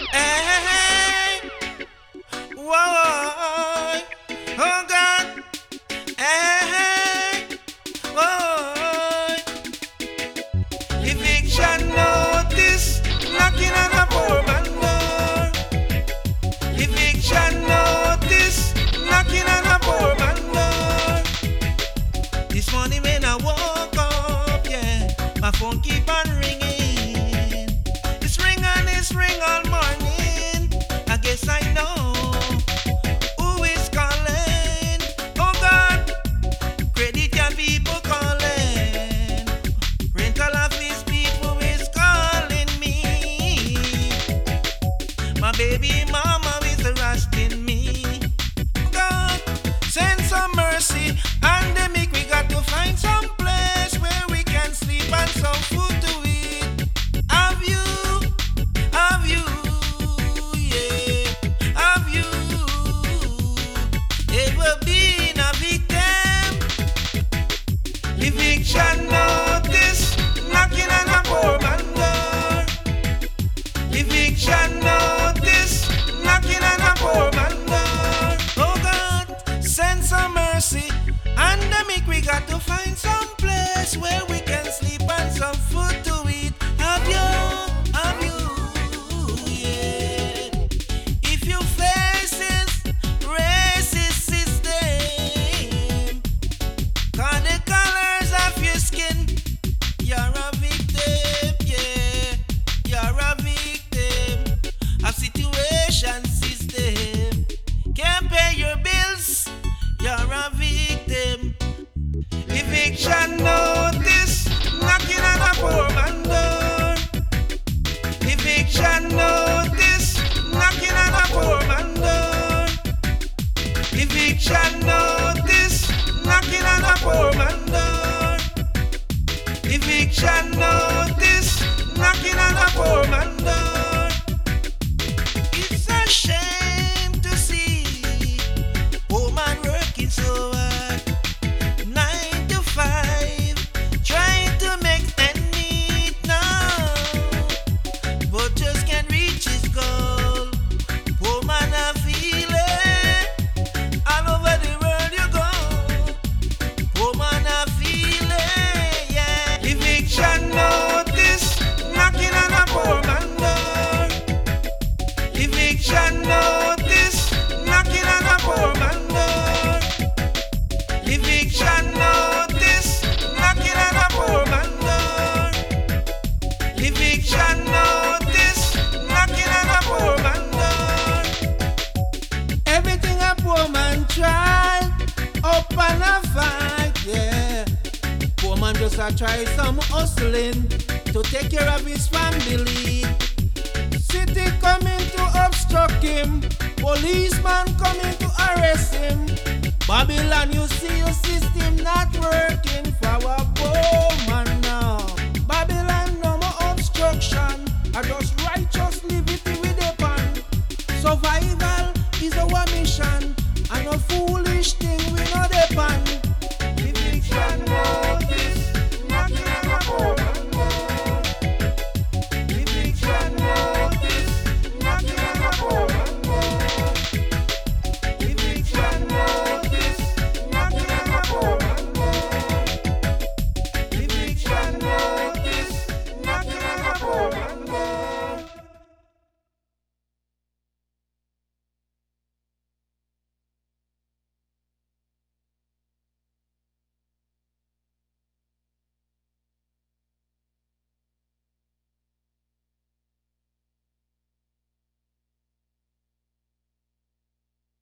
Hey, whoa, oh God. Hey, whoa. Eviction notice knocking on a poor man door. Eviction notice knocking on a poor man door. This morning when I woke up, yeah, my phone keep on ringing. It's ring all morning. I guess I know who is calling. Oh God, credit card people calling. Rental office people is calling me. My baby mama is arresting me. God, send some mercy. Pandemic, we got to find some place where we can sleep and some food to eat. Have you, yeah, have you ever been a victim? Eviction notice knocking on a poor man door. Eviction notice knocking on a poor man door. Oh God, send some mercy. Pandemic, we got to find some place where we can sleep and some food to eat. Have you, yeah. If you face this racist system, cause the colors of your skin, you're a victim, yeah. You're a victim of situation system. Can't pay your bills, you're a victim. Eviction notice knocking on a poor man door. Eviction notice knocking on a poor man door. Eviction notice knocking on a poor man door. Eviction notice knocking on a poor man door. It's a shame to see poor man working so hard, 9 to 5, trying to make ends meet now, but just can't reach his goal. Poor man a feeling all over the world you go. Poor man a feeling, yeah. Eviction notice knocking on a poor man door. Eviction notice knocking on a poor man door. Eviction notice knocking on a poor man door. Eviction notice knocking on a poor man door. Everything a poor man try, up and a fight, yeah. Poor man just a try some hustling to take care of his family. City coming to obstruct him, policeman coming to arrest him. Babylon, you see your sister